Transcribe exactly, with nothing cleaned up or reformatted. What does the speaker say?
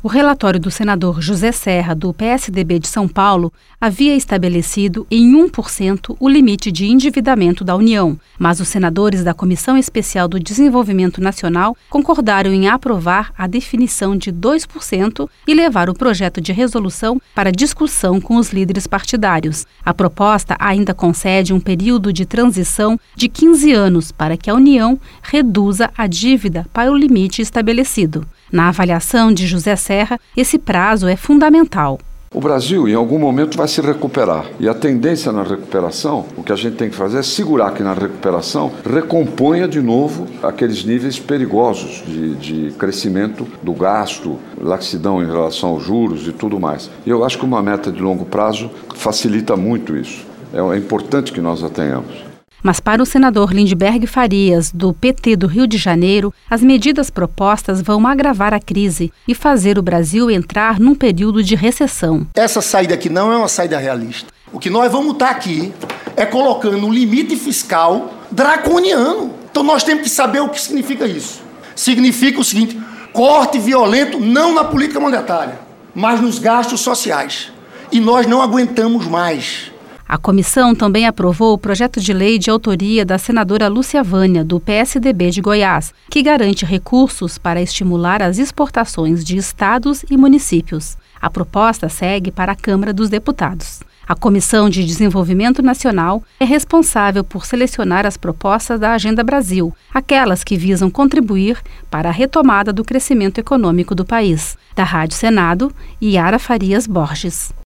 O relatório do senador José Serra, do P S D B de São Paulo, havia estabelecido em um por cento o limite de endividamento da União, mas os senadores da Comissão Especial do Desenvolvimento Nacional concordaram em aprovar a definição de dois por cento e levar o projeto de resolução para discussão com os líderes partidários. A proposta ainda concede um período de transição de quinze anos para que a União reduza a dívida para o limite estabelecido. Na avaliação de José Serra, esse prazo é fundamental. O Brasil, em algum momento, vai se recuperar. E a tendência na recuperação, o que a gente tem que fazer é segurar que na recuperação recomponha de novo aqueles níveis perigosos de, de crescimento do gasto, laxidão em relação aos juros e tudo mais. E eu acho que uma meta de longo prazo facilita muito isso. É importante que nós a tenhamos. Mas para o senador Lindbergh Farias, do P T do Rio de Janeiro, as medidas propostas vão agravar a crise e fazer o Brasil entrar num período de recessão. Essa saída aqui não é uma saída realista. O que nós vamos estar aqui é colocando um limite fiscal draconiano. Então nós temos que saber o que significa isso. Significa o seguinte: corte violento não na política monetária, mas nos gastos sociais. E nós não aguentamos mais. A comissão também aprovou o projeto de lei de autoria da senadora Lúcia Vânia, do P S D B de Goiás, que garante recursos para estimular as exportações de estados e municípios. A proposta segue para a Câmara dos Deputados. A Comissão de Desenvolvimento Nacional é responsável por selecionar as propostas da Agenda Brasil, aquelas que visam contribuir para a retomada do crescimento econômico do país. Da Rádio Senado, Yara Farias Borges.